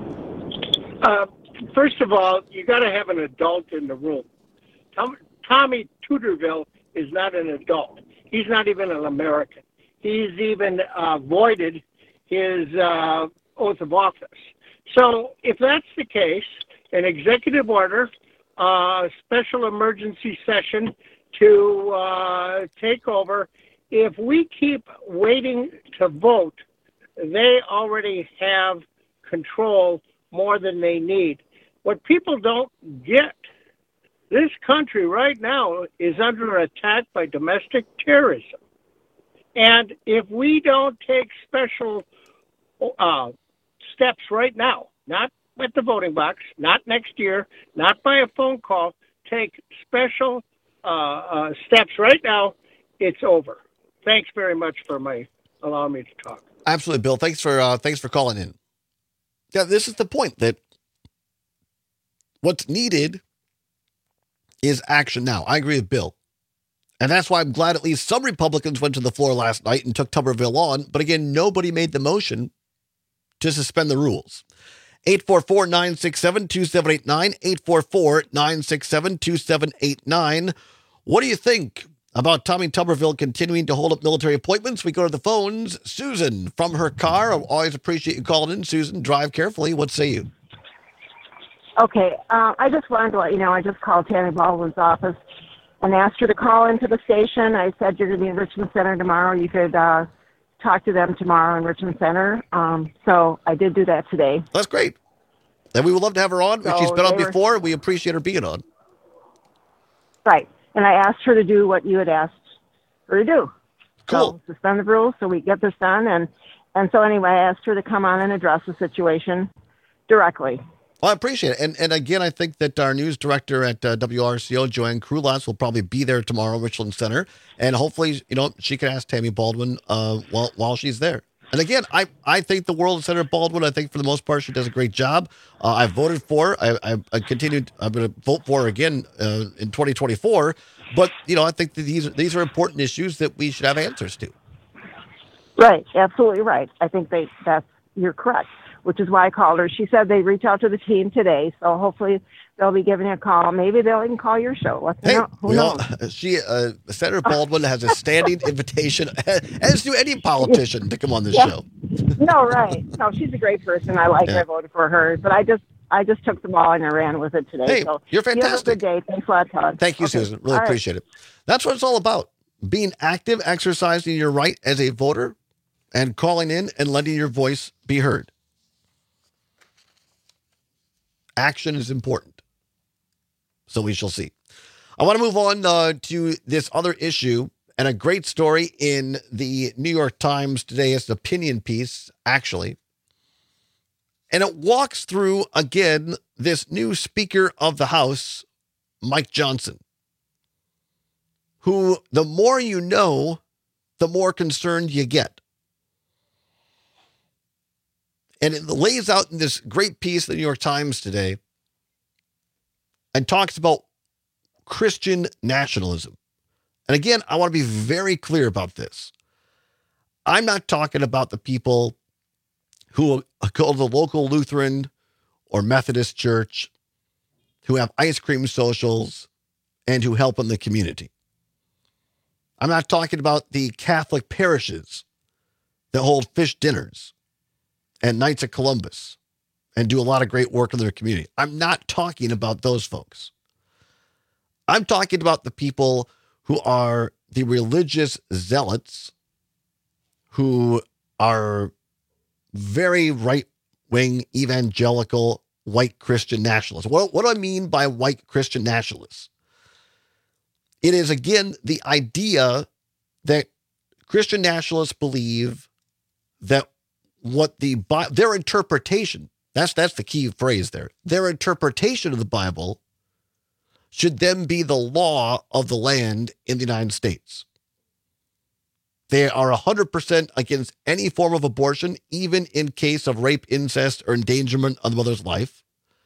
Uh, first of all, you got to have an adult in the room. Tom, Tommy Tuberville is not an adult. He's not even an American. He's even uh, voided his uh, oath of office. So if that's the case, an executive order, uh, special emergency session to uh, take over. If we keep waiting to vote, they already have control more than they need. What people don't get, this country right now is under attack by domestic terrorism. And if we don't take special uh, steps right now, not at the voting box, not next year, not by a phone call, take special uh, uh, steps right now, it's over. Thanks very much for my allowing me to talk. Absolutely, Bill. Thanks for uh, thanks for calling in. Yeah, this is the point, that what's needed is action now. I agree with Bill. And that's why I'm glad at least some Republicans went to the floor last night and took Tuberville on. But again, nobody made the motion to suspend the rules. eight four four, nine six seven, two seven eight nine, eight four four, nine six seven, two seven eight nine. What do you think about Tommy Tuberville continuing to hold up military appointments? We go to the phones. Susan from her car. I always appreciate you calling in, Susan. Drive carefully. What say you? Okay, uh, I just wanted to let you know, I just called Tammy Baldwin's office and asked her to call into the station. I said you're going to be in Richmond Center tomorrow. You could uh, talk to them tomorrow in Richmond Center. Um, so I did do that today. That's great. And we would love to have her on. So She's been on were, before. We appreciate her being on. Right. And I asked her to do what you had asked her to do. Cool. So suspend the rules so we get this done. And, and so anyway, I asked her to come on and address the situation directly. Well, I appreciate it. And and again, I think that our news director at uh, W R C O, Joanne Krulas, will probably be there tomorrow, Richland Center. And hopefully, you know, she can ask Tammy Baldwin uh, while while she's there. And again, I, I think the world of Senator Baldwin, I think for the most part, she does a great job. Uh, I voted for her. I, I, I continued, I'm going to vote for her again uh, in twenty twenty-four. But, you know, I think that these, these are important issues that we should have answers to. Right. Absolutely right. I think they that's you're correct, which is why I called her. She said they'd reach out to the team today. So hopefully they'll be giving a call. Maybe they'll even call your show. Let's Hey, know. Who we knows? all, she, uh, Senator Baldwin has a standing invitation, as do any politician, to come on this Yeah. show. No, right. No, she's a great person. I like her. Yeah. I voted for her. But I just I just took the ball and I ran with it today. Hey, so you're You have a fantastic. good day. Thanks a lot, Todd. Thank you, Okay. Susan. Really All right. appreciate it. That's what it's all about. Being active, exercising your right as a voter, and calling in and letting your voice be heard. Action is important. So we shall see. I want to move on uh, to this other issue, and a great story in the New York Times today. It's an opinion piece, actually. And it walks through, again, this new Speaker of the House, Mike Johnson, who the more you know, the more concerned you get. And it lays out in this great piece in the New York Times today and talks about Christian nationalism. And again, I want to be very clear about this. I'm not talking about the people who go to the local Lutheran or Methodist church, who have ice cream socials, and who help in the community. I'm not talking about the Catholic parishes that hold fish dinners and Knights of Columbus and do a lot of great work in their community. I'm not talking about those folks. I'm talking about the people who are the religious zealots who are very right-wing evangelical white Christian nationalists. What, what do I mean by white Christian nationalists? It is, again, the idea that Christian nationalists believe that what the their interpretation, that's that's the key phrase there, their interpretation of the Bible should then be the law of the land in the United States. They are one hundred percent against any form of abortion, even in case of rape, incest, or endangerment of the mother's life.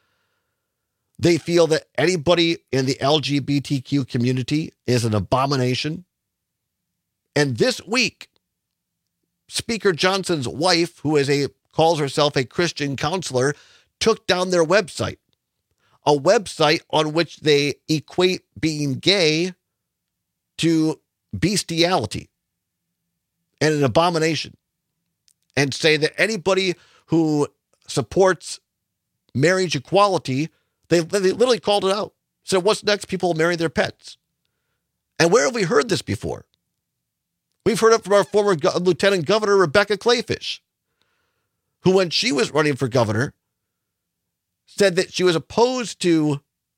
They feel that anybody in the L G B T Q community is an abomination. And this week, Speaker Johnson's wife, who is a calls herself a Christian counselor, took down their website, a website on which they equate being gay to bestiality and an abomination, and say that anybody who supports marriage equality, they, they literally called it out. So what's next? People will marry their pets. And where have we heard this before? We've heard it from our former go- Lieutenant Governor, Rebecca Clayfish, who, when she was running for governor, said that she was opposed to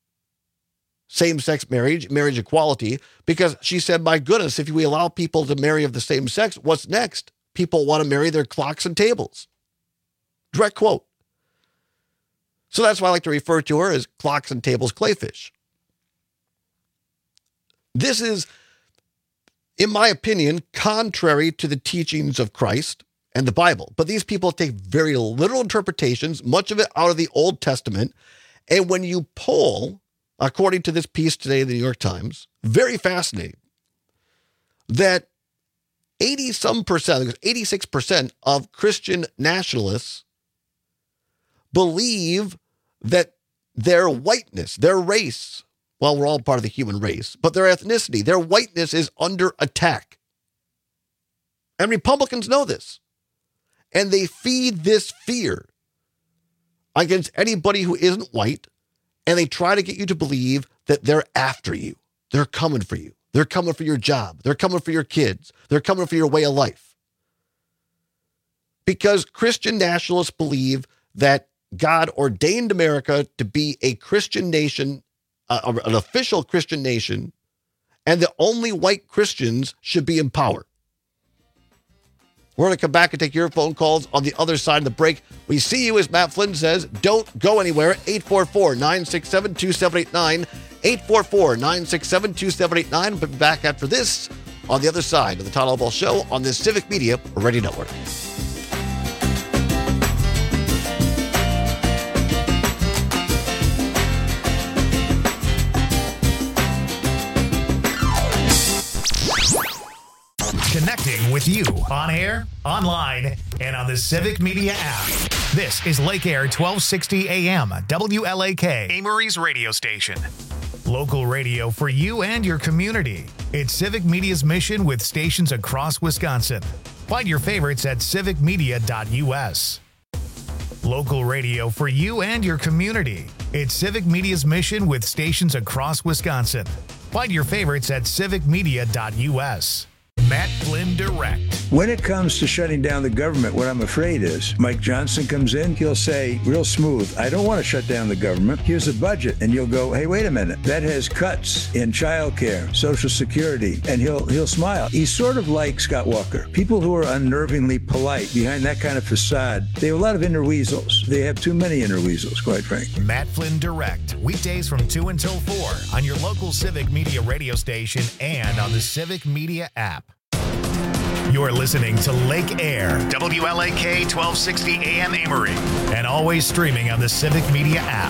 same-sex marriage, marriage equality, because she said, my goodness, if we allow people to marry of the same sex, what's next? People want to marry their clocks and tables. Direct quote. So that's why I like to refer to her as Clocks and Tables Clayfish. This is, in my opinion, contrary to the teachings of Christ and the Bible. But these people take very literal interpretations, much of it out of the Old Testament. And when you poll, according to this piece today in the New York Times, very fascinating, that eighty some percent, eighty-six percent of Christian nationalists believe that their whiteness, their race, well, we're all part of the human race, but their ethnicity, their whiteness is under attack. And Republicans know this. And they feed this fear against anybody who isn't white, and they try to get you to believe that they're after you. They're coming for you. They're coming for your job. They're coming for your kids. They're coming for your way of life. Because Christian nationalists believe that God ordained America to be a Christian nation, uh, an official Christian nation, and that only white Christians should be in power. We're going to come back and take your phone calls on the other side of the break. We see you, as Matt Flynn says. Don't go anywhere. eight four four, nine six seven, two seven eight nine. eight four four, nine six seven, two seven eight nine. We'll be back after this on the other side of the Todd Elball Show on the Civic Media Radio Network. Connecting with you on air, online, and on the Civic Media app. This is Lake Air twelve sixty A M, W L A K, Amory's radio station. Local radio for you and your community. It's Civic Media's mission with stations across Wisconsin. Find your favorites at civic media dot U S. Local radio for you and your community. It's Civic Media's mission with stations across Wisconsin. Find your favorites at civic media dot U S. Matt Flynn Direct. When it comes to shutting down the government, what I'm afraid is Mike Johnson comes in, he'll say real smooth, I don't want to shut down the government. Here's a budget. And you'll go, hey, wait a minute. That has cuts in childcare, Social Security. And he'll he'll smile. He's sort of like Scott Walker. People who are unnervingly polite behind that kind of facade, they have a lot of inner weasels. They have too many inner weasels, quite frankly. Matt Flynn Direct. Weekdays from two until four on your local Civic Media radio station and on the Civic Media app. You're listening to Lake Air, W L A K twelve sixty A M Amory, and always streaming on the Civic Media app.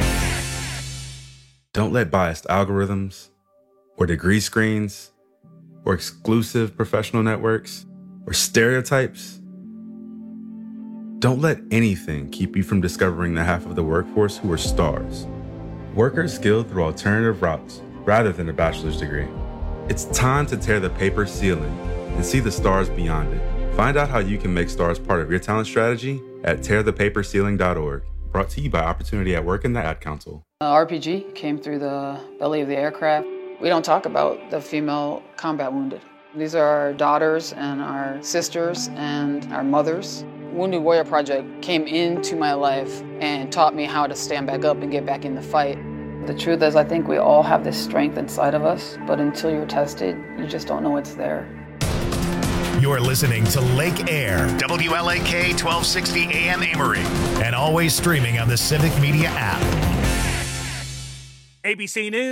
Don't let biased algorithms or degree screens or exclusive professional networks or stereotypes. Don't let anything keep you from discovering the half of the workforce who are stars. Workers skilled through alternative routes rather than a bachelor's degree. It's time to tear the paper ceiling and see the stars beyond it. Find out how you can make stars part of your talent strategy at tear the paper ceiling dot org. Brought to you by Opportunity at Work and the Ad Council. Uh, R P G came through the belly of the aircraft. We don't talk about the female combat wounded. These are our daughters and our sisters and our mothers. Wounded Warrior Project came into my life and taught me how to stand back up and get back in the fight. The truth is, I think we all have this strength inside of us, but until you're tested, you just don't know it's there. You're listening to Lake Air, W L A K twelve sixty A M Amory, and always streaming on the Civic Media app. A B C News.